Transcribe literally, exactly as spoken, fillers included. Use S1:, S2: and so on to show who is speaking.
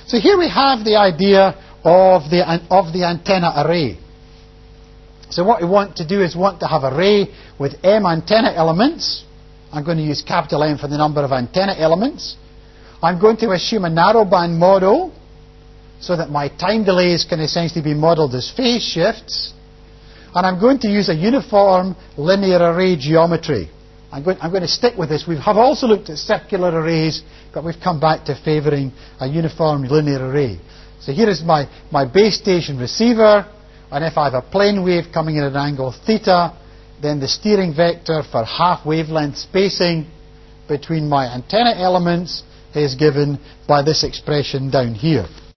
S1: So here we have the idea of the, of the antenna array. So what we want to do is want to have an array with M antenna elements. I'm going to use capital M for the number of antenna elements. I'm going to assume a narrowband model so that my time delays can essentially be modeled as phase shifts. And I'm going to use a uniform linear array geometry. I'm going, I'm going to stick with this. We have also looked at circular arrays, but we've come back to favouring a uniform linear array. So here is my, my base station receiver, and if I have a plane wave coming in at an angle theta, then the steering vector for half wavelength spacing between my antenna elements is given by this expression down here.